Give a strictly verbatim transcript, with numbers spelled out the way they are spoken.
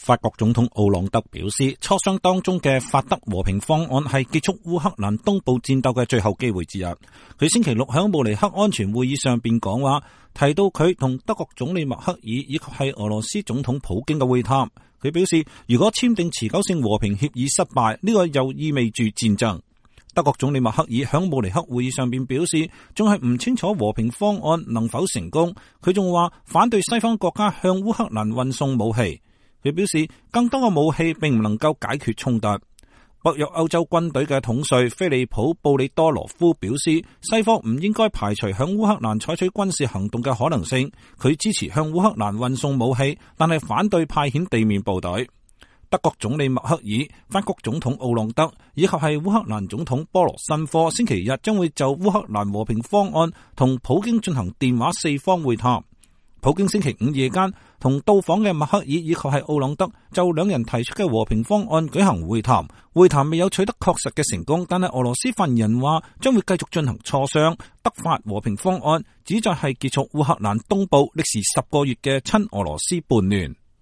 法國總統奧朗德表示，磋商當中嘅法德和平方案係結束烏克蘭東部戰鬥嘅最後機會之一。佢星期六喺慕尼黑安全會議上邊講話，提到佢同德國總理默克爾以及係俄羅斯總統普京嘅會談。佢表示，如果簽訂持久性和平協議失敗，呢個又意味住戰爭。德國總理默克爾喺慕尼黑會議上邊表示，仲係唔清楚和平方案能否成功。佢仲話反對西方國家向烏克蘭運送武器。佢表示，更多嘅武器並唔能夠解決衝突。北約歐洲軍隊嘅統帥菲利普布里多羅夫表示，西方唔應該排除向烏克蘭採取軍事行動嘅可能性。佢支持向烏克蘭運送武器，但係反對派遣地面部隊。德國總理默克爾、法國總統奧朗德以及係烏克蘭總統波羅申科星期日將會就烏克蘭和平方案同普京進行電話四方會談。普京星期五夜間同到訪嘅默克爾以及係奧朗德就兩人提出嘅和平方案舉行會談，會談未有取得確實嘅成功，但係俄羅斯發言人話將會繼續進行磋商。德法和平方案旨在係結束烏克蘭東部歷時十個月嘅親俄羅斯叛亂。